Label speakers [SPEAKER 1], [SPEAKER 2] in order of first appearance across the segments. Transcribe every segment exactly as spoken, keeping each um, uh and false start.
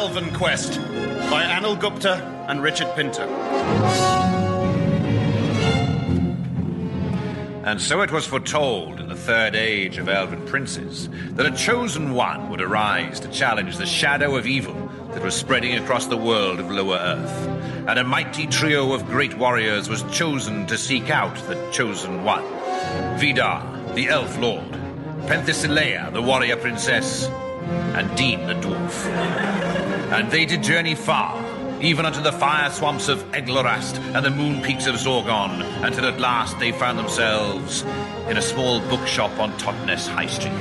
[SPEAKER 1] Elven Quest by Anil Gupta and Richard Pinter.
[SPEAKER 2] And so it was foretold in the third age of elven princes that a chosen one would arise to challenge the shadow of evil that was spreading across the world of Lower Earth. And a mighty trio of great warriors was chosen to seek out the chosen one. Vidar, the elf lord, Penthesilea, the warrior princess, and Dean the dwarf. And they did journey far, even unto the fire swamps of Eglorast and the moon peaks of Zorgon, until at last they found themselves in a small bookshop on Totnes High Street.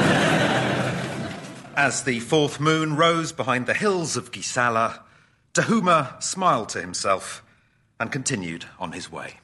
[SPEAKER 3] As the fourth moon rose behind the hills of Gisala, Dahuma smiled to himself and continued on his way.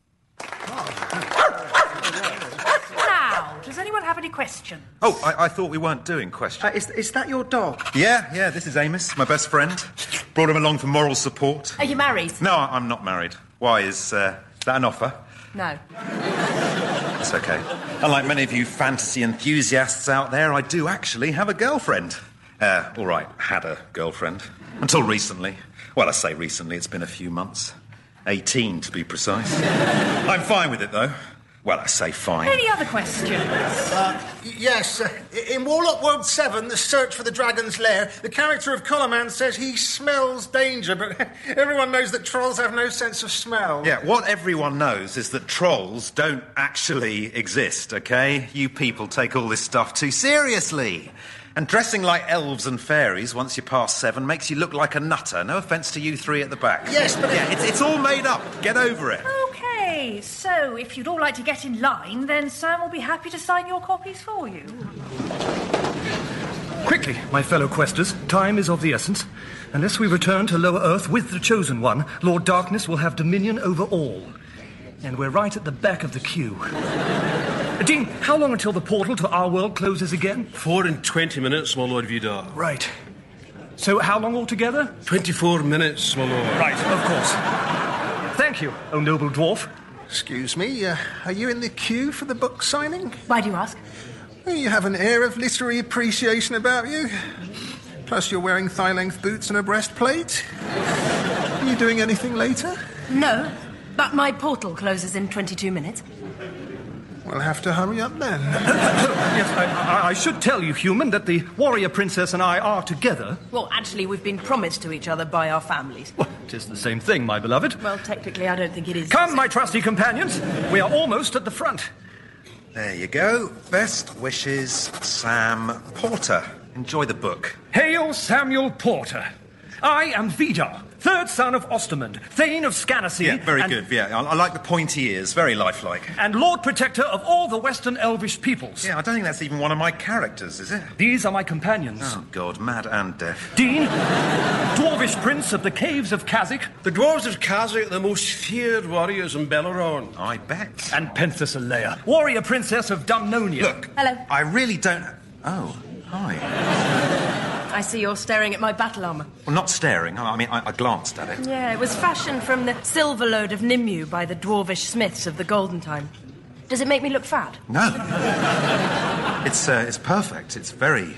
[SPEAKER 4] Now, does anyone have any questions?
[SPEAKER 3] Oh, I, I thought we weren't doing questions.
[SPEAKER 5] Uh, is, is that your dog?
[SPEAKER 3] Yeah, yeah, this is Amos, my best friend. Brought him along for moral support.
[SPEAKER 4] Are you married?
[SPEAKER 3] No, I'm not married. Why, is uh, that an offer?
[SPEAKER 4] No.
[SPEAKER 3] It's okay. Unlike many of you fantasy enthusiasts out there, I do actually have a girlfriend. Uh, all right, had a girlfriend. Until recently. Well, I say recently, it's been a few months. eighteen, to be precise. I'm fine with it, though. Well, I say fine.
[SPEAKER 4] Any other questions?
[SPEAKER 6] Uh, yes. Uh, in Warlock World seven, The Search for the Dragon's Lair, the character of Coloman says he smells danger, but everyone knows that trolls have no sense of smell.
[SPEAKER 3] Yeah, what everyone knows is that trolls don't actually exist, OK? You people take all this stuff too seriously. And dressing like elves and fairies once you pass seven makes you look like a nutter. No offence to you three at the back.
[SPEAKER 6] Yes, but...
[SPEAKER 3] Yeah, it's, it's all made up. Get over it.
[SPEAKER 4] OK, so if you'd all like to get in line, then Sam will be happy to sign your copies for you.
[SPEAKER 7] Quickly, my fellow questers, time is of the essence. Unless we return to Lower Earth with the Chosen One, Lord Darkness will have dominion over all. And we're right at the back of the queue. Dean, how long until the portal to our world closes again?
[SPEAKER 8] Four and twenty minutes, my Lord Vidar.
[SPEAKER 7] Right. So how long altogether?
[SPEAKER 8] Twenty-four minutes, my lord.
[SPEAKER 7] Right, of course. Thank you, O noble dwarf.
[SPEAKER 6] Excuse me, uh, are you in the queue for the book signing?
[SPEAKER 4] Why do you ask?
[SPEAKER 6] Well, you have an air of literary appreciation about you. Plus you're wearing thigh-length boots and a breastplate. Are you doing anything later?
[SPEAKER 4] No, but my portal closes in twenty-two minutes.
[SPEAKER 6] We'll have to hurry up then.
[SPEAKER 7] Yes, I, I, I should tell you, human, that the warrior princess and I are together.
[SPEAKER 4] Well, actually, we've been promised to each other by our families.
[SPEAKER 7] Well, it is the same thing, my beloved.
[SPEAKER 4] Well, technically, I don't think it is.
[SPEAKER 7] Come, my trusty companions. We are almost at the front.
[SPEAKER 3] There you go. Best wishes, Sam Porter. Enjoy the book.
[SPEAKER 7] Hail Samuel Porter. I am Vidar, third son of Ostermund, Thane of Scanasy.
[SPEAKER 3] Yeah, very
[SPEAKER 7] and,
[SPEAKER 3] good. Yeah, I, I like the pointy ears. Very lifelike.
[SPEAKER 7] And Lord Protector of all the Western Elvish peoples.
[SPEAKER 3] Yeah, I don't think that's even one of my characters, is it?
[SPEAKER 7] These are my companions.
[SPEAKER 3] Oh, God, mad and deaf.
[SPEAKER 7] Dean, Dwarvish Prince of the Caves of Kazik.
[SPEAKER 8] The dwarves of Kazik are the most feared warriors in Belleron.
[SPEAKER 3] I bet.
[SPEAKER 7] And Penthesilea, warrior princess of Dumnonia.
[SPEAKER 3] Look.
[SPEAKER 4] Hello.
[SPEAKER 3] I really don't... Oh, hi.
[SPEAKER 4] I see you're staring at my battle armour.
[SPEAKER 3] Well, not staring. I mean, I, I glanced at it.
[SPEAKER 4] Yeah, it was fashioned from the silver load of Nimue by the dwarvish smiths of the Golden Time. Does it make me look fat?
[SPEAKER 3] No. It's, uh, it's perfect. It's very...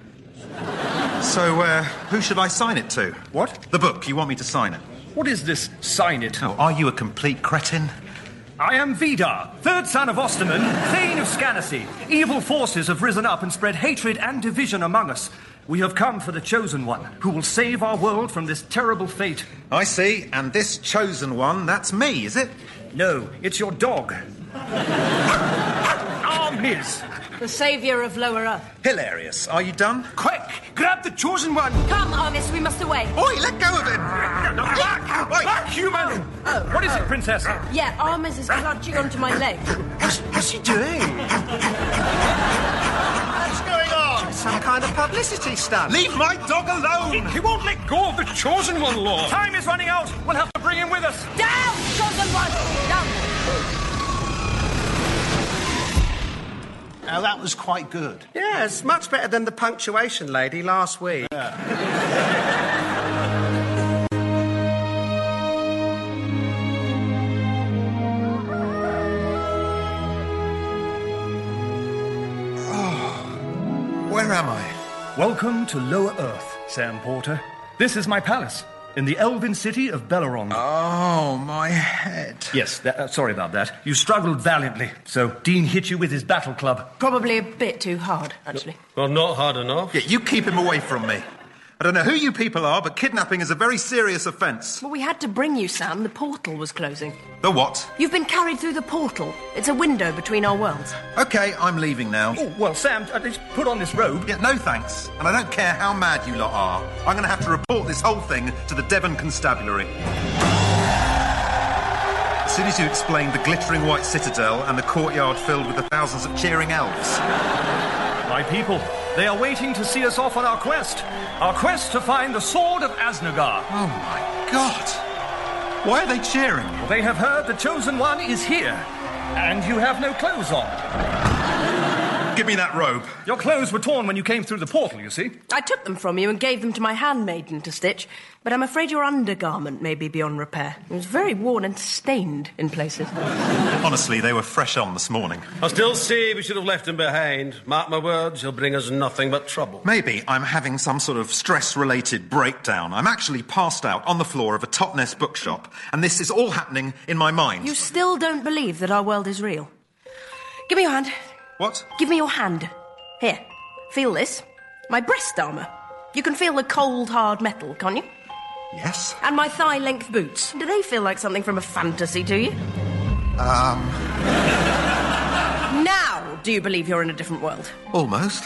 [SPEAKER 3] So, uh, who should I sign it to?
[SPEAKER 7] What?
[SPEAKER 3] The book. You want me to sign it?
[SPEAKER 7] What is this sign it?
[SPEAKER 3] Oh, are you a complete cretin?
[SPEAKER 7] I am Vidar, third son of Ostermund, Thane of Scanasy. Evil forces have risen up and spread hatred and division among us. We have come for the Chosen One, who will save our world from this terrible fate.
[SPEAKER 3] I see. And this Chosen One, that's me, is it?
[SPEAKER 7] No, it's your dog. Our Miz.
[SPEAKER 4] The saviour of Lower Earth.
[SPEAKER 3] Hilarious. Are you done?
[SPEAKER 7] Quick, grab the Chosen One.
[SPEAKER 4] Come, Armis, we must away.
[SPEAKER 3] Oi, let go of him!
[SPEAKER 7] Back! Back, human!
[SPEAKER 4] Oh.
[SPEAKER 7] What is it, Princess?
[SPEAKER 4] Yeah, Armis is clutching onto my leg.
[SPEAKER 6] What's, what's he doing? What's going on? Some kind of publicity stunt.
[SPEAKER 3] Leave my dog alone!
[SPEAKER 7] He won't let go of the Chosen One, Lord. Time is running out. We'll have to bring him with us.
[SPEAKER 4] Down, Chosen One! Down!
[SPEAKER 6] Now, that was quite good.
[SPEAKER 5] Yeah, it's much better than the punctuation lady last week.
[SPEAKER 6] Yeah.
[SPEAKER 3] Oh, where am I?
[SPEAKER 7] Welcome to Lower Earth, Sam Porter. This is my palace, in the elven city of Belleron.
[SPEAKER 3] Oh, my head.
[SPEAKER 7] Yes, that, uh, sorry about that. You struggled valiantly, so Dean hit you with his battle club.
[SPEAKER 4] Probably a bit too hard, actually.
[SPEAKER 8] Well, not hard enough.
[SPEAKER 3] Yeah, you keep him away from me. I don't know who you people are, but kidnapping is a very serious offence.
[SPEAKER 4] Well, we had to bring you, Sam. The portal was closing.
[SPEAKER 3] The what?
[SPEAKER 4] You've been carried through the portal. It's a window between our worlds.
[SPEAKER 3] OK, I'm leaving now.
[SPEAKER 7] Oh, well, Sam, at least put on this robe.
[SPEAKER 3] Yeah, no thanks. And I don't care how mad you lot are. I'm going to have to report this whole thing to the Devon Constabulary. As soon as you explained the glittering white citadel and the courtyard filled with the thousands of cheering elves.
[SPEAKER 7] My people, they are waiting to see us off on our quest. Our quest to find the Sword of Asnagar.
[SPEAKER 3] Oh, my God. Why are they cheering?
[SPEAKER 7] Well, they have heard the Chosen One is here, and you have no clothes on.
[SPEAKER 3] Give me that robe.
[SPEAKER 7] Your clothes were torn when you came through the portal, you see.
[SPEAKER 4] I took them from you and gave them to my handmaiden to stitch, but I'm afraid your undergarment may be beyond repair. It was very worn and stained in places.
[SPEAKER 3] Honestly, they were fresh on this morning.
[SPEAKER 8] I still say we should have left him behind. Mark my words, he'll bring us nothing but trouble.
[SPEAKER 3] Maybe I'm having some sort of stress-related breakdown. I'm actually passed out on the floor of a Totnes bookshop, and this is all happening in my mind.
[SPEAKER 4] You still don't believe that our world is real? Give me your hand.
[SPEAKER 3] What?
[SPEAKER 4] Give me your hand. Here, feel this. My breast armour. You can feel the cold, hard metal, can't you?
[SPEAKER 3] Yes.
[SPEAKER 4] And my thigh-length boots. Do they feel like something from a fantasy to you?
[SPEAKER 3] Um...
[SPEAKER 4] Now, do you believe you're in a different world?
[SPEAKER 3] Almost.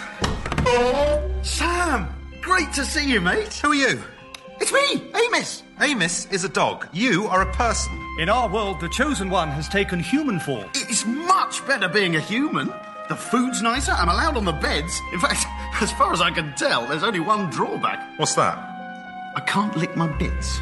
[SPEAKER 1] Sam! Great to see you, mate.
[SPEAKER 3] Who are you?
[SPEAKER 1] It's me, Amos.
[SPEAKER 3] Amos is a dog. You are a person.
[SPEAKER 7] In our world, the Chosen One has taken human form.
[SPEAKER 1] It's much better being a human. The food's nicer, I'm allowed on the beds. In fact, as far as I can tell, there's only one drawback.
[SPEAKER 3] What's that?
[SPEAKER 1] I can't lick my bits.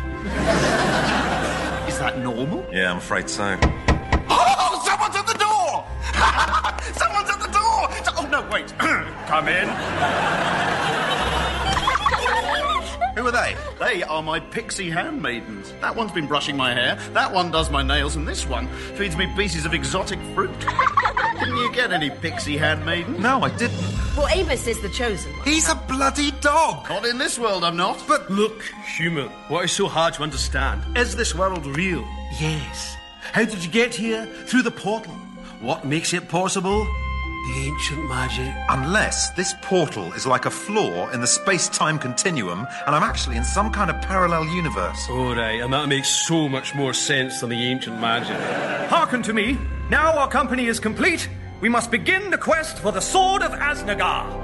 [SPEAKER 1] Is that normal?
[SPEAKER 3] Yeah, I'm afraid so.
[SPEAKER 1] Oh, someone's at the door! Someone's at the door! Oh, no, wait.
[SPEAKER 7] Come in.
[SPEAKER 3] Who are they?
[SPEAKER 1] They are my pixie handmaidens. That one's been brushing my hair, that one does my nails, and this one feeds me pieces of exotic fruit. Didn't you get any pixie handmaiden?
[SPEAKER 3] No, I didn't.
[SPEAKER 4] Well, Amos is the Chosen One.
[SPEAKER 3] He's a bloody dog.
[SPEAKER 1] Not in this world, I'm not.
[SPEAKER 3] But
[SPEAKER 8] Look, human, what is so hard to understand? Is this world real?
[SPEAKER 9] Yes. How did you get here? Through the portal. What makes it possible? The ancient magic.
[SPEAKER 3] unless this portal is like a flaw in the space-time continuum and I'm actually in some kind of parallel universe.
[SPEAKER 8] All right, and that makes so much more sense than the ancient magic.
[SPEAKER 7] Hearken to me. Now our company is complete. We must begin the quest for the Sword of Asnagar.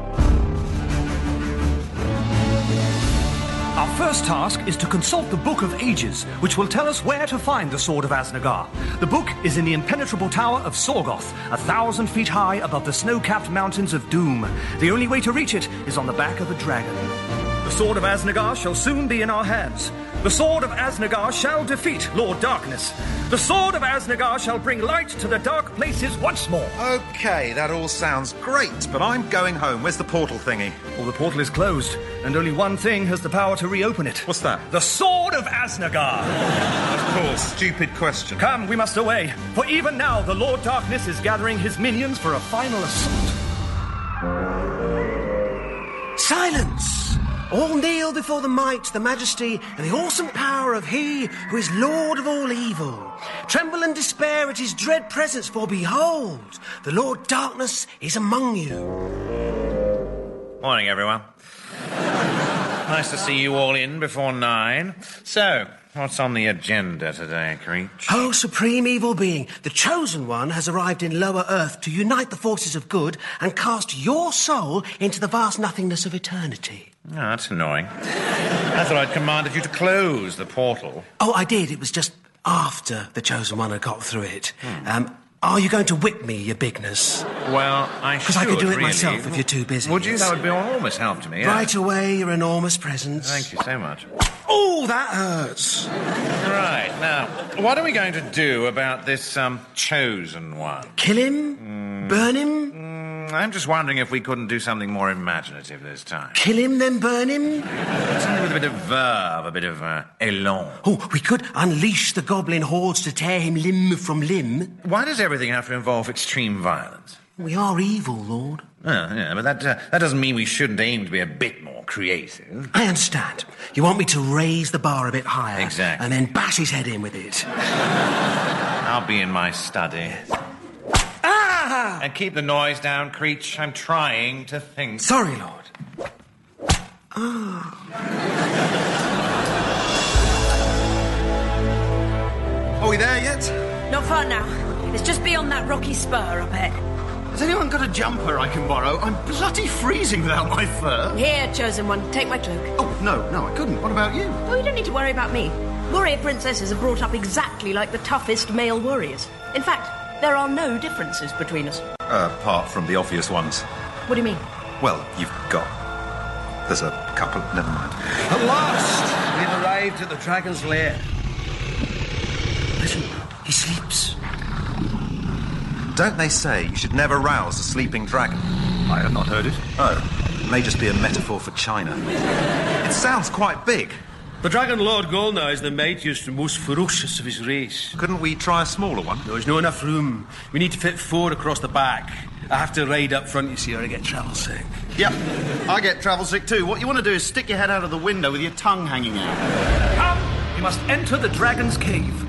[SPEAKER 7] Our first task is to consult the Book of Ages, which will tell us where to find the Sword of Asnagar. The book is in the impenetrable tower of Sorgoth, a thousand feet high above the snow-capped mountains of Doom. The only way to reach it is on the back of a dragon. The Sword of Asnagar shall soon be in our hands. The Sword of Asnagar shall defeat Lord Darkness. The Sword of Asnagar shall bring light to the dark places once more.
[SPEAKER 3] Okay, that all sounds great, but I'm going home. Where's the portal thingy?
[SPEAKER 7] Well, the portal is closed, and only one thing has the power to reopen it.
[SPEAKER 3] What's that?
[SPEAKER 7] The Sword of Asnagar.
[SPEAKER 3] Of course, stupid question.
[SPEAKER 7] Come, we must away, for even now the Lord Darkness is gathering his minions for a final assault.
[SPEAKER 9] Silence! All kneel before the might, the majesty, and the awesome power of he who is Lord of all evil. Tremble and despair at his dread presence, for behold, the Lord Darkness is among you.
[SPEAKER 2] Morning, everyone. Nice to see you all in before nine. So, what's on the agenda today, Creech?
[SPEAKER 9] O supreme evil being, the Chosen One has arrived in lower earth to unite the forces of good and cast your soul into the vast nothingness of eternity.
[SPEAKER 2] Oh, that's annoying. I thought I'd commanded you to close the portal.
[SPEAKER 9] Oh, I did. It was just after the Chosen One had got through it. Hmm. Um, are you going to whip me, your bigness?
[SPEAKER 2] Well, I should,
[SPEAKER 9] Because I could do it
[SPEAKER 2] really.
[SPEAKER 9] myself if you're too busy.
[SPEAKER 2] Would you? That would be an enormous help to me. Yeah.
[SPEAKER 9] Right away, your enormous presence.
[SPEAKER 2] Thank you so much.
[SPEAKER 9] Oh, that hurts.
[SPEAKER 2] Right, now, what are we going to do about this, um, Chosen One?
[SPEAKER 9] Kill him? Mm. Burn him?
[SPEAKER 2] Mm, I'm just wondering if we couldn't do something more imaginative this time.
[SPEAKER 9] Kill him, then burn him?
[SPEAKER 2] Something with a bit of verve, a bit of uh, élan.
[SPEAKER 9] Oh, we could unleash the goblin hordes to tear him limb from limb.
[SPEAKER 2] Why does everything have to involve extreme violence?
[SPEAKER 9] We are evil, Lord.
[SPEAKER 2] Oh, yeah, but that, uh, that doesn't mean we shouldn't aim to be a bit more creative.
[SPEAKER 9] I understand. You want me to raise the bar a bit higher.
[SPEAKER 2] Exactly.
[SPEAKER 9] And then bash his head in with it.
[SPEAKER 2] I'll be in my study.
[SPEAKER 9] Ah!
[SPEAKER 2] And keep the noise down, Creech. I'm trying to think.
[SPEAKER 9] Sorry, Lord. Ah.
[SPEAKER 3] Are we there yet?
[SPEAKER 4] Not far now. It's just beyond that rocky spur up ahead.
[SPEAKER 1] Has anyone got a jumper I can borrow? I'm bloody freezing without my fur.
[SPEAKER 4] Here, Chosen One, take my cloak.
[SPEAKER 1] Oh, no, no, I couldn't. What about you?
[SPEAKER 4] Oh, you don't need to worry about me. Warrior princesses are brought up exactly like the toughest male warriors. In fact, there are no differences between us.
[SPEAKER 3] Uh, apart from the obvious ones.
[SPEAKER 4] What do you mean?
[SPEAKER 3] Well, you've got... There's a couple... Never mind.
[SPEAKER 9] At last, we've arrived at the dragon's lair. Listen, he sleeps.
[SPEAKER 3] Don't they say you should never rouse a sleeping dragon?
[SPEAKER 7] I have not heard it.
[SPEAKER 3] Oh, it may just be a metaphor for China. It sounds quite big.
[SPEAKER 8] The Dragon Lord Golnar is the mightiest and most ferocious of his race.
[SPEAKER 3] Couldn't we try a smaller one?
[SPEAKER 8] There's not enough room. We need to fit four across the back. I have to ride up front, you see, or I get travel sick.
[SPEAKER 1] Yep, I get travel sick too. What you want to do is stick your head out of the window with your tongue hanging out.
[SPEAKER 7] Come! You must enter the dragon's cave.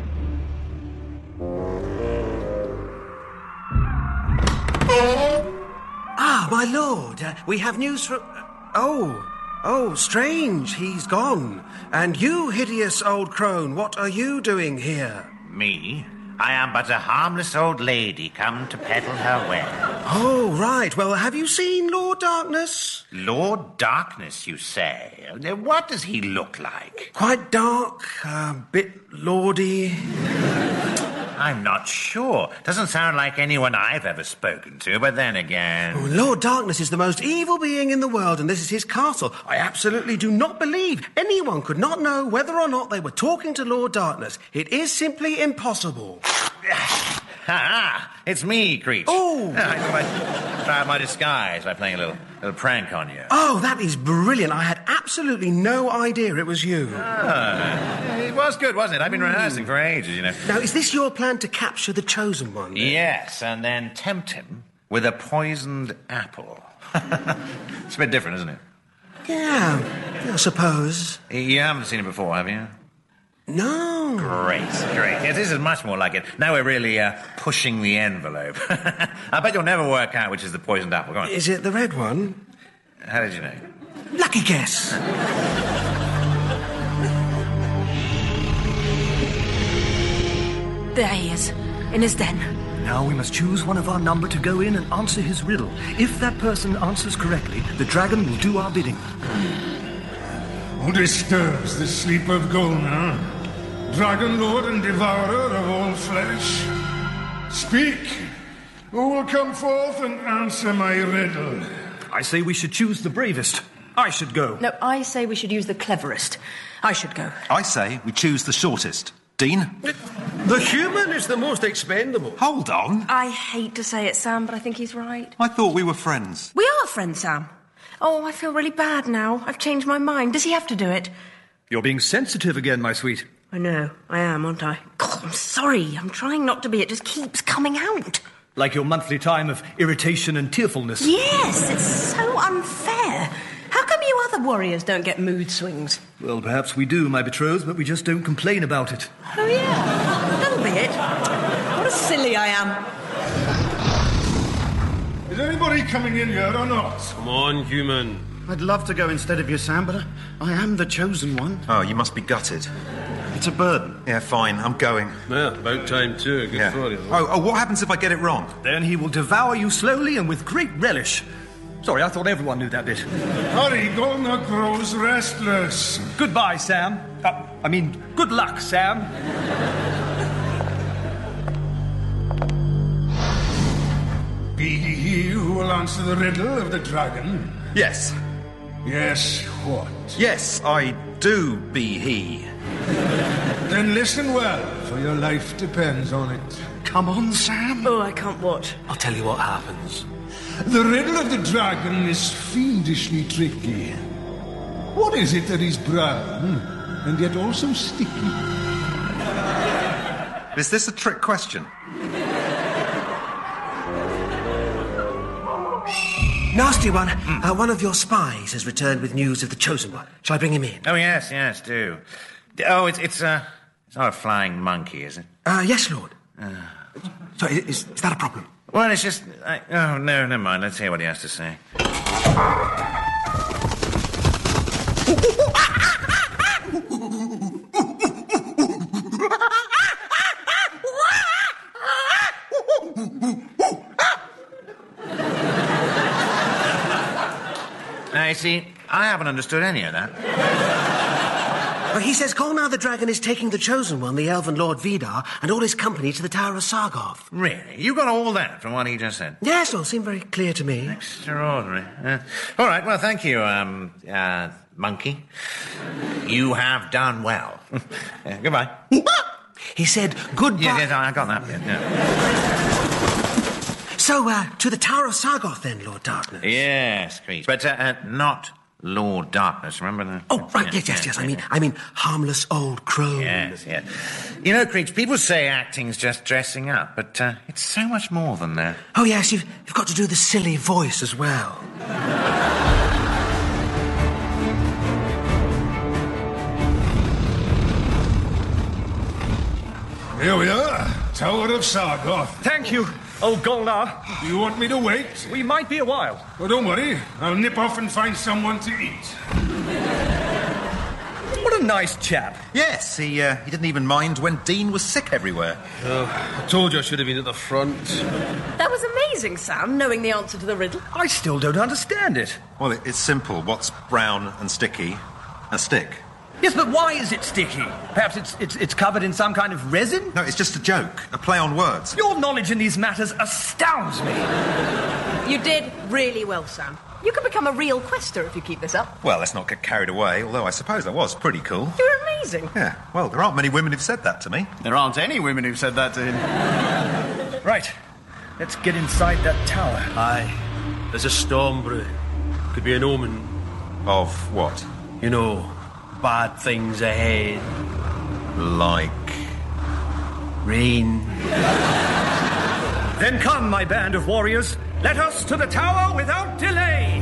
[SPEAKER 9] Ah, my lord, uh, we have news from... Uh, oh, oh, strange, he's gone. And you, hideous old crone, what are you doing here?
[SPEAKER 10] Me? I am but a harmless old lady come to peddle her wares.
[SPEAKER 9] Oh, right. Well, have you seen Lord Darkness?
[SPEAKER 10] Lord Darkness, you say? What does he look like?
[SPEAKER 9] Quite dark, a bit lordy.
[SPEAKER 10] I'm not sure. Doesn't sound like anyone I've ever spoken to, but then again...
[SPEAKER 9] Oh, Lord Darkness is the most evil being in the world, and this is his castle. I absolutely do not believe anyone could not know whether or not they were talking to Lord Darkness. It is simply impossible.
[SPEAKER 2] Ha-ha! It's me, Creech.
[SPEAKER 9] Oh!
[SPEAKER 2] I thought I'd try out my disguise by playing a little, little prank on you.
[SPEAKER 9] Oh, that is brilliant. I had absolutely no idea it was you.
[SPEAKER 2] Ah, it was good, wasn't it? I've been rehearsing for ages, you know.
[SPEAKER 9] Now, is this your plan to capture the Chosen One? Then?
[SPEAKER 2] Yes, and then tempt him with a poisoned apple. It's a bit different, isn't it?
[SPEAKER 9] Yeah, I suppose.
[SPEAKER 2] You haven't seen it before, have you?
[SPEAKER 9] No.
[SPEAKER 2] Great, great. Yes, this is much more like it. Now we're really uh, pushing the envelope. I bet you'll never work out which is the poisoned apple. Go on.
[SPEAKER 9] Is it the red one?
[SPEAKER 2] How did you know?
[SPEAKER 9] Lucky guess.
[SPEAKER 4] There he is, in his den.
[SPEAKER 7] Now we must choose one of our number to go in and answer his riddle. If that person answers correctly, the dragon will do our bidding.
[SPEAKER 11] Who disturbs the sleep of Golnar? Dragon Lord and Devourer of all flesh? Speak! Who will come forth and answer my riddle?
[SPEAKER 7] I say we should choose the bravest. I should go.
[SPEAKER 4] No, I say we should use the cleverest. I should go.
[SPEAKER 3] I say we choose the shortest. Dean?
[SPEAKER 8] The human is the most expendable.
[SPEAKER 3] Hold on.
[SPEAKER 4] I hate to say it, Sam, but I think he's right.
[SPEAKER 3] I thought we were friends.
[SPEAKER 4] We are friends, Sam. Oh, I feel really bad now. I've changed my mind. Does he have to do it?
[SPEAKER 7] You're being sensitive again, my sweet.
[SPEAKER 4] I know. I am, aren't I? God, I'm sorry. I'm trying not to be. It just keeps coming out.
[SPEAKER 7] Like your monthly time of irritation and tearfulness.
[SPEAKER 4] Yes, it's so unfair. How come you other warriors don't get mood swings?
[SPEAKER 7] Well, perhaps we do, my betrothed, but we just don't complain about it.
[SPEAKER 4] Oh, yeah. That'll be it. What a silly I am.
[SPEAKER 11] Is anybody coming in here or not?
[SPEAKER 8] Come on, human.
[SPEAKER 1] I'd love to go instead of you, Sam, but I, I am the chosen one.
[SPEAKER 3] Oh, you must be gutted.
[SPEAKER 1] It's a burden.
[SPEAKER 3] Yeah, fine, I'm going.
[SPEAKER 8] Yeah, about time too. Good
[SPEAKER 3] Yeah.
[SPEAKER 8] for you.
[SPEAKER 3] Oh, oh, what happens if I get it wrong?
[SPEAKER 7] Then he will devour you slowly and with great relish. Sorry, I thought everyone knew that bit.
[SPEAKER 11] Hurry, Golnar grows restless.
[SPEAKER 7] Goodbye, Sam. Uh, I mean, good luck, Sam.
[SPEAKER 11] Be he who will answer the riddle of the dragon?
[SPEAKER 3] Yes.
[SPEAKER 11] Yes, what?
[SPEAKER 3] Yes, I do be he.
[SPEAKER 11] Then listen well, for your life depends on it.
[SPEAKER 1] Come on, Sam.
[SPEAKER 4] Oh, I can't watch.
[SPEAKER 8] I'll tell you what happens.
[SPEAKER 11] The riddle of the dragon is fiendishly tricky. What is it that is brown and yet also sticky?
[SPEAKER 3] Is this a trick question?
[SPEAKER 9] Nasty one. Mm. Uh, one of your spies has returned with news of the Chosen One. Shall I bring him in?
[SPEAKER 10] Oh, yes, yes, do. Oh, it's it's, uh, it's not a flying monkey, is it?
[SPEAKER 9] Uh, yes, Lord. Uh. Sorry, is, is that a problem?
[SPEAKER 10] Well, it's just... I, oh, no, never mind. Let's hear what he has to say. I see. I haven't understood any of that.
[SPEAKER 9] Well, he says Golnar the Dragon is taking the Chosen One, the Elven Lord Vidar, and all his company to the Tower of Sargoth.
[SPEAKER 10] Really? You got all that from what he just said?
[SPEAKER 9] Yes, well, seemed very clear to me.
[SPEAKER 10] Extraordinary. Uh, all right, well, thank you, um, uh, monkey. You have done well. uh, goodbye.
[SPEAKER 9] He said goodbye.
[SPEAKER 10] Yes, yes, I got that bit, yeah.
[SPEAKER 9] So, uh, to the Tower of Sargoth, then, Lord Darkness?
[SPEAKER 10] Yes, Creech. But, uh, uh, not Lord Darkness, remember that?
[SPEAKER 9] Oh, right, yes, yes, yes. yes. I mean, I mean, harmless old crone.
[SPEAKER 10] Yes, yes. You know, Creech, people say acting's just dressing up, but uh, it's so much more than that.
[SPEAKER 9] Oh, yes, you've, you've got to do the silly voice as well.
[SPEAKER 11] Here we are, Tower of Sargoth.
[SPEAKER 7] Thank you, old Golnar.
[SPEAKER 11] Do you want me to wait?
[SPEAKER 7] We might be a while.
[SPEAKER 11] Well, don't worry. I'll nip off and find someone to eat.
[SPEAKER 7] What a nice chap.
[SPEAKER 3] Yes, he, uh, he didn't even mind when Dean was sick everywhere.
[SPEAKER 8] Oh, I told you I should have been at the front.
[SPEAKER 4] That was amazing, Sam, knowing the answer to the riddle.
[SPEAKER 7] I still don't understand it.
[SPEAKER 3] Well, it, it's simple. What's brown and sticky? A stick.
[SPEAKER 7] Yes, but why is it sticky? Perhaps it's, it's it's covered in some kind of resin?
[SPEAKER 3] No, it's just a joke, a play on words.
[SPEAKER 7] Your knowledge in these matters astounds me.
[SPEAKER 4] You did really well, Sam. You could become a real quester if you keep this up.
[SPEAKER 3] Well, let's not get carried away, although I suppose I was pretty cool.
[SPEAKER 4] You're amazing.
[SPEAKER 3] Yeah, well, there aren't many women who've said that to me.
[SPEAKER 1] There aren't any women who've said that to him.
[SPEAKER 7] Right, let's get inside that tower.
[SPEAKER 12] Aye, there's a storm brew. Could be an omen.
[SPEAKER 3] Of what?
[SPEAKER 12] You know, bad things ahead.
[SPEAKER 3] Like...
[SPEAKER 12] rain.
[SPEAKER 7] Then come, my band of warriors. Let us to the tower without delay.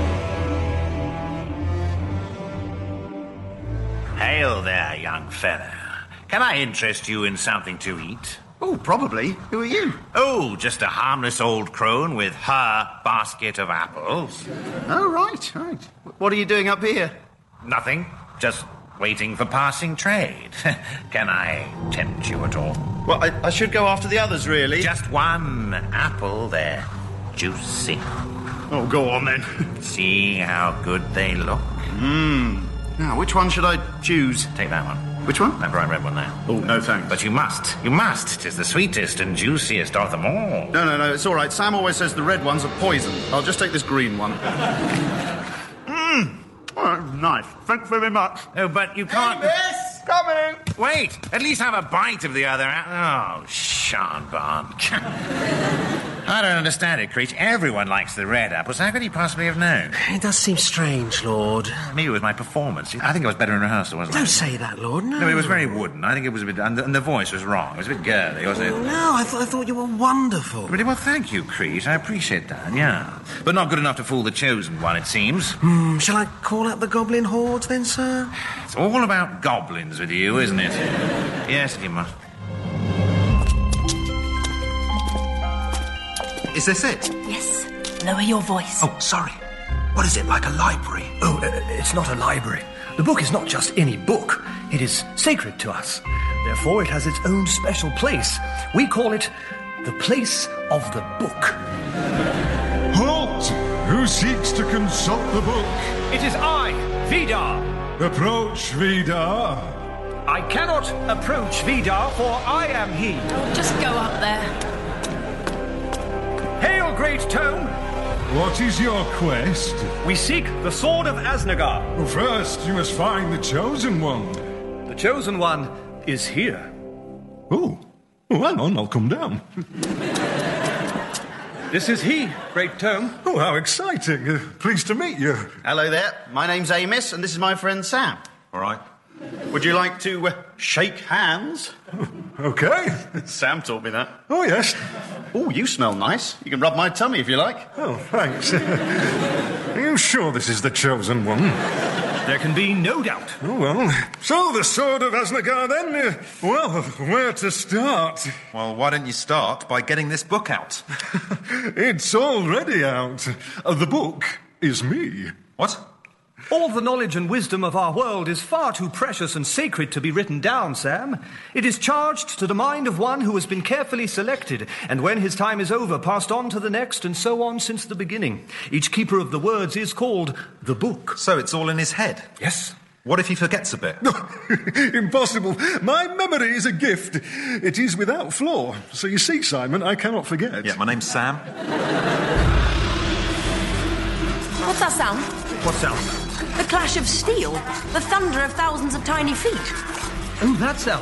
[SPEAKER 10] Hail there, young fellow. Can I interest you in something to eat?
[SPEAKER 1] Oh, probably. Who are you?
[SPEAKER 10] Oh, just a harmless old crone with her basket of apples.
[SPEAKER 1] Oh, right, right. What are you doing up here?
[SPEAKER 10] Nothing. Just waiting for passing trade. Can I tempt you at all?
[SPEAKER 1] Well, I, I should go after the others, really.
[SPEAKER 10] Just one apple there. Juicy.
[SPEAKER 1] Oh, go on, then.
[SPEAKER 10] See how good they look?
[SPEAKER 1] Mmm. Now, which one should I choose?
[SPEAKER 10] Take that one.
[SPEAKER 1] Which one?
[SPEAKER 10] That bright red one there.
[SPEAKER 1] Oh, no thanks.
[SPEAKER 10] But you must. You must. 'Tis the sweetest and juiciest of them all.
[SPEAKER 1] No, no, no, it's all right. Sam always says the red ones are poison. I'll just take this green one. Mmm. Oh, nice. Thanks very much.
[SPEAKER 10] Oh, but you can't...
[SPEAKER 1] Hey, miss! Coming!
[SPEAKER 10] Wait. At least have a bite of the other... Oh, Shanbarn. I don't understand it, Creech. Everyone likes the red apples. How could he possibly have known?
[SPEAKER 9] It does seem strange, Lord.
[SPEAKER 10] Maybe it was my performance. I think it was better in rehearsal, wasn't it?
[SPEAKER 9] Don't say that, Lord. No.
[SPEAKER 10] No, but it was very wooden. I think it was a bit... And the, and the voice was wrong. It was a bit girly, wasn't it?
[SPEAKER 9] Oh, no, I, th- I thought you were wonderful.
[SPEAKER 10] Really? Well, thank you, Creech. I appreciate that, yeah. But not good enough to fool the Chosen One, it seems.
[SPEAKER 9] Hmm, shall I call out the goblin hordes, then, sir?
[SPEAKER 10] It's all about goblins with you, isn't it? Yes, if you must.
[SPEAKER 3] Is this it?
[SPEAKER 4] Yes. Lower your voice.
[SPEAKER 3] Oh, sorry. What is it, like a library?
[SPEAKER 7] Oh, uh, it's not a library. The book is not just any book. It is sacred to us. Therefore, it has its own special place. We call it the place of the book.
[SPEAKER 11] Halt! Who seeks to consult the book?
[SPEAKER 7] It is I, Vidar.
[SPEAKER 11] Approach, Vidar.
[SPEAKER 7] I cannot approach Vidar, for I am he.
[SPEAKER 4] Oh, just go up there.
[SPEAKER 7] Hail, great tome!
[SPEAKER 11] What is your quest?
[SPEAKER 7] We seek the Sword of Asnagar.
[SPEAKER 11] Well, first, you must find the Chosen One.
[SPEAKER 7] The Chosen One is here.
[SPEAKER 11] Oh. Oh, hang on, I'll come down.
[SPEAKER 7] This is he, great tome.
[SPEAKER 11] Oh, how exciting. Uh, pleased to meet you.
[SPEAKER 1] Hello there. My name's Amos, and this is my friend Sam.
[SPEAKER 3] All right.
[SPEAKER 1] Would you like to uh, shake hands?
[SPEAKER 11] Okay.
[SPEAKER 1] Sam taught me that.
[SPEAKER 11] Oh, yes.
[SPEAKER 1] Oh, you smell nice. You can rub my tummy if you like.
[SPEAKER 11] Oh, thanks. Are you sure this is the chosen one?
[SPEAKER 7] There can be no doubt.
[SPEAKER 11] Oh, well. So, the Sword of Asnagar, then? Uh, well, where to start?
[SPEAKER 3] Well, why don't you start by getting this book out?
[SPEAKER 11] It's already out. Uh, the book is me.
[SPEAKER 3] What?
[SPEAKER 7] All the knowledge and wisdom of our world is far too precious and sacred to be written down, Sam. It is charged to the mind of one who has been carefully selected, and when his time is over, passed on to the next, and so on since the beginning. Each keeper of the words is called the book.
[SPEAKER 3] So it's all in his head?
[SPEAKER 7] Yes.
[SPEAKER 3] What if he forgets a bit?
[SPEAKER 11] Impossible. My memory is a gift. It is without flaw. So you see, Simon, I cannot forget.
[SPEAKER 3] Yeah, my name's Sam.
[SPEAKER 4] What's that sound?
[SPEAKER 7] What sound?
[SPEAKER 4] The clash of steel. The thunder of thousands of tiny feet.
[SPEAKER 7] Oh, that sound.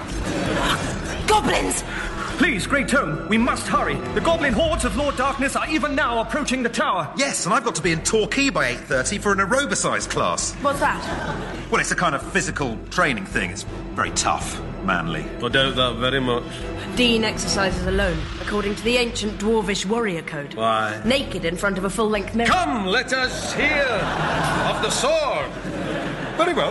[SPEAKER 4] Goblins!
[SPEAKER 7] Please, Great Tone, we must hurry. The goblin hordes of Lord Darkness are even now approaching the tower.
[SPEAKER 3] Yes, and I've got to be in Torquay by eight thirty for an aerobicise class.
[SPEAKER 4] What's that?
[SPEAKER 3] Well, it's a kind of physical training thing. It's very tough, manly.
[SPEAKER 12] I doubt that very much.
[SPEAKER 4] Dean exercises alone, according to the ancient dwarvish warrior code.
[SPEAKER 12] Why?
[SPEAKER 4] Naked in front of a full-length mirror.
[SPEAKER 12] Come, let us hear of the sword.
[SPEAKER 11] Very well.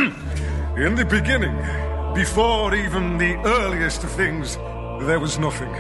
[SPEAKER 11] In the beginning, before even the earliest of things, there was nothing.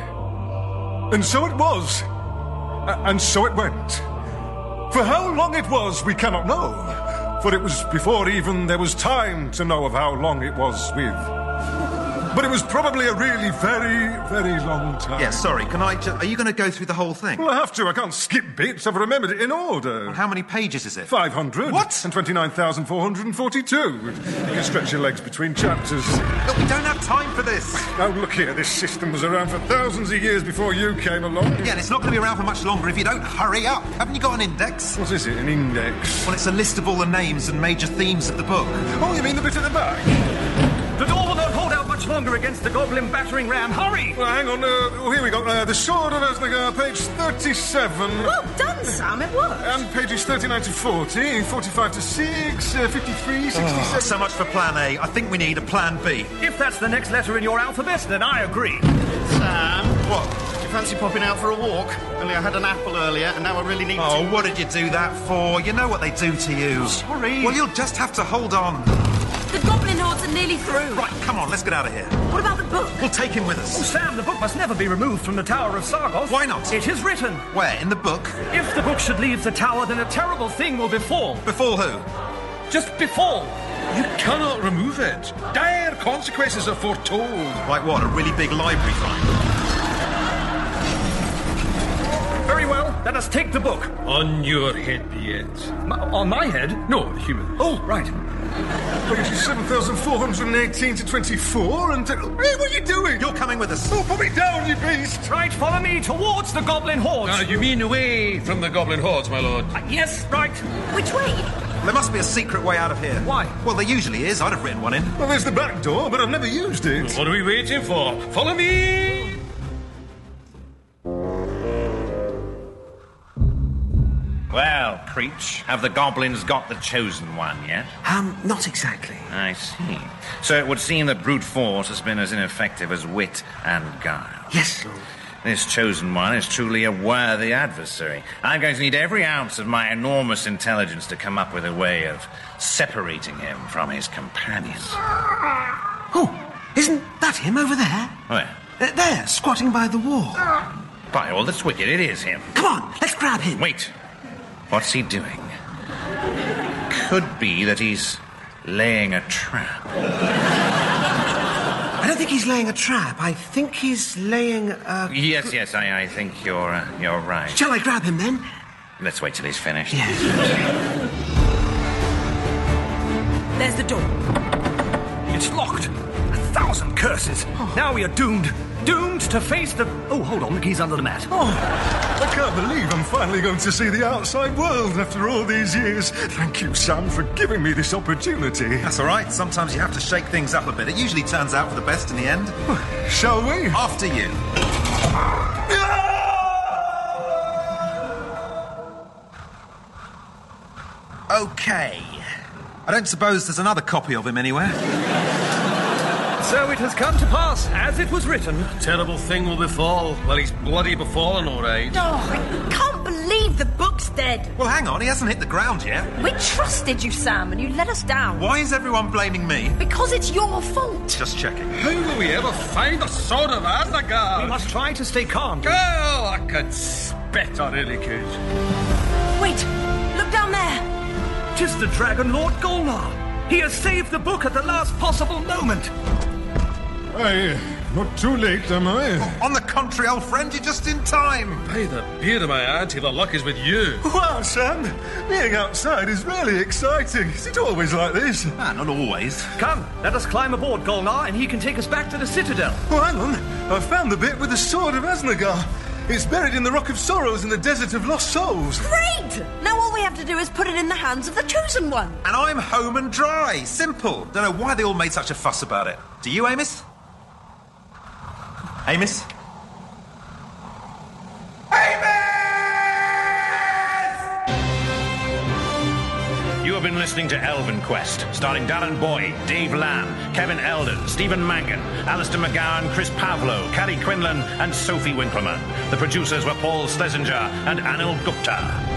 [SPEAKER 11] And so it was. A- and so it went. For how long it was, we cannot know. For it was before even there was time to know of how long it was with. But it was probably a really very, very long time.
[SPEAKER 3] Yeah, sorry, can I just... Are you going to go through the whole thing?
[SPEAKER 11] Well, I have to. I can't skip bits. I've remembered it in order.
[SPEAKER 3] Well, how many pages is it?
[SPEAKER 11] five hundred.
[SPEAKER 3] What?
[SPEAKER 11] And twenty-nine thousand four hundred forty-two. You can stretch your legs between chapters.
[SPEAKER 3] Look, we don't have time for this.
[SPEAKER 11] Now, look here. This system was around for thousands of years before you came along.
[SPEAKER 3] Yeah, and it's not going to be around for much longer if you don't hurry up. Haven't you got an index?
[SPEAKER 11] What is it, an index?
[SPEAKER 3] Well, it's a list of all the names and major themes of the book.
[SPEAKER 11] Oh, you mean the bit at the back?
[SPEAKER 7] The door will not hold out much longer against the goblin battering ram. Hurry!
[SPEAKER 11] Well, hang on. Uh, oh, here we go. Uh, the Sword of Asnagar, page thirty-seven.
[SPEAKER 4] Well done, Sam. It worked.
[SPEAKER 11] And pages thirty-nine to forty, forty-five to six, uh, fifty-three, sixty-seven...
[SPEAKER 3] Oh, so much for plan A. I think we need a plan B.
[SPEAKER 7] If that's the next letter in your alphabet, then I agree.
[SPEAKER 1] Sam,
[SPEAKER 3] What?
[SPEAKER 1] do you fancy popping out for a walk? Only I had an apple earlier, and now I really need
[SPEAKER 3] Oh,
[SPEAKER 1] to...
[SPEAKER 3] what did you do that for? You know what they do to you.
[SPEAKER 1] Sorry.
[SPEAKER 3] Well, you'll just have to hold on.
[SPEAKER 4] The goblin hordes are nearly through.
[SPEAKER 3] Right, come on, let's get out of here.
[SPEAKER 4] What about the book?
[SPEAKER 3] We'll take him with
[SPEAKER 7] Oh,
[SPEAKER 3] us.
[SPEAKER 7] Sam, the book must never be removed from the Tower of Sargos.
[SPEAKER 3] Why not?
[SPEAKER 7] It is written.
[SPEAKER 3] Where? In the book?
[SPEAKER 7] If the book should leave the tower, then a terrible thing will befall.
[SPEAKER 3] Before who?
[SPEAKER 7] Just befall.
[SPEAKER 12] You cannot remove it. Dire consequences are foretold.
[SPEAKER 3] Like what, a really big library find?
[SPEAKER 7] Very well, let us take the book.
[SPEAKER 12] On your head be it.
[SPEAKER 7] M- on my head?
[SPEAKER 12] No, the human.
[SPEAKER 7] Oh, right.
[SPEAKER 11] Pages seven thousand four hundred eighteen to twenty-four, and... Uh, hey, what are you doing?
[SPEAKER 3] You're coming with us.
[SPEAKER 11] Oh, put me down, you beast!
[SPEAKER 7] Right, follow me towards the goblin hordes.
[SPEAKER 12] Ah, you mean away from the goblin hordes, my lord?
[SPEAKER 7] Uh, yes, right.
[SPEAKER 4] Which way?
[SPEAKER 3] There must be a secret way out of here.
[SPEAKER 7] Why?
[SPEAKER 3] Well, there usually is. I'd have written one in.
[SPEAKER 11] Well, there's the back door, but I've never used it.
[SPEAKER 12] What are we waiting for? Follow me!
[SPEAKER 2] Well, Creech, have the goblins got the chosen one yet?
[SPEAKER 9] Um, not exactly.
[SPEAKER 2] I see. So it would seem that brute force has been as ineffective as wit and guile.
[SPEAKER 9] Yes, Lord.
[SPEAKER 2] This chosen one is truly a worthy adversary. I'm going to need every ounce of my enormous intelligence to come up with a way of separating him from his companions.
[SPEAKER 9] Oh, isn't that him over there?
[SPEAKER 2] Where?
[SPEAKER 9] Uh, there, squatting by the wall.
[SPEAKER 2] By all that's wicked, it is him.
[SPEAKER 9] Come on, let's grab him.
[SPEAKER 2] Wait. What's he doing? Could be that he's laying a trap.
[SPEAKER 9] I don't think he's laying a trap. I think he's laying a...
[SPEAKER 2] Yes, yes, I, I think you're uh, you're right.
[SPEAKER 9] Shall I grab him then?
[SPEAKER 2] Let's wait till he's finished.
[SPEAKER 9] Yes.
[SPEAKER 4] There's the door.
[SPEAKER 7] It's locked. A thousand curses. Oh. Now we are doomed. Doomed to face the... Oh, hold on, the key's under the mat.
[SPEAKER 11] Oh, I can't believe I'm finally going to see the outside world after all these years. Thank you, Sam, for giving me this opportunity.
[SPEAKER 3] That's all right. Sometimes you have to shake things up a bit. It usually turns out for the best in the end.
[SPEAKER 11] Shall we?
[SPEAKER 3] After you. Okay. I don't suppose there's another copy of him anywhere.
[SPEAKER 7] So it has come to pass, as it was written.
[SPEAKER 12] Terrible thing will befall. Well, he's bloody befallen, all right.
[SPEAKER 4] Oh, I can't believe the book's dead.
[SPEAKER 3] Well, hang on, he hasn't hit the ground yet.
[SPEAKER 4] We trusted you, Sam, and you let us down.
[SPEAKER 3] Why is everyone blaming me?
[SPEAKER 4] Because it's your fault.
[SPEAKER 3] Just checking.
[SPEAKER 8] How will we ever find the sword of Asgard?
[SPEAKER 7] We must try to stay calm.
[SPEAKER 8] Oh, I could spit, I really could.
[SPEAKER 4] Wait, look down there.
[SPEAKER 7] Tis the Dragon Lord Golnar. He has saved the book at the last possible moment.
[SPEAKER 11] Aye, not too late, am I?
[SPEAKER 3] On the contrary, old friend, you're just in time.
[SPEAKER 8] By the beard of my auntie, the luck is with you.
[SPEAKER 11] Wow, Sam, being outside is really exciting. Is it always like this?
[SPEAKER 3] Ah, not always.
[SPEAKER 7] Come, let us climb aboard, Golnar, and he can take us back to the Citadel.
[SPEAKER 11] Oh, hang on. I found the bit with the sword of Asnagar. It's buried in the Rock of Sorrows in the Desert of Lost Souls.
[SPEAKER 4] Great! Now all we have to do is put it in the hands of the Chosen One.
[SPEAKER 3] And I'm home and dry. Simple. Don't know why they all made such a fuss about it. Do you, Amos? Amos?
[SPEAKER 2] You have been listening to Elven Quest, starring Darren Boyd, Dave Lamb, Kevin Eldon, Stephen Mangan, Alistair McGowan, Chris Pavlo, Carrie Quinlan, and Sophie Winkleman. The producers were Paul Schlesinger and Anil Gupta.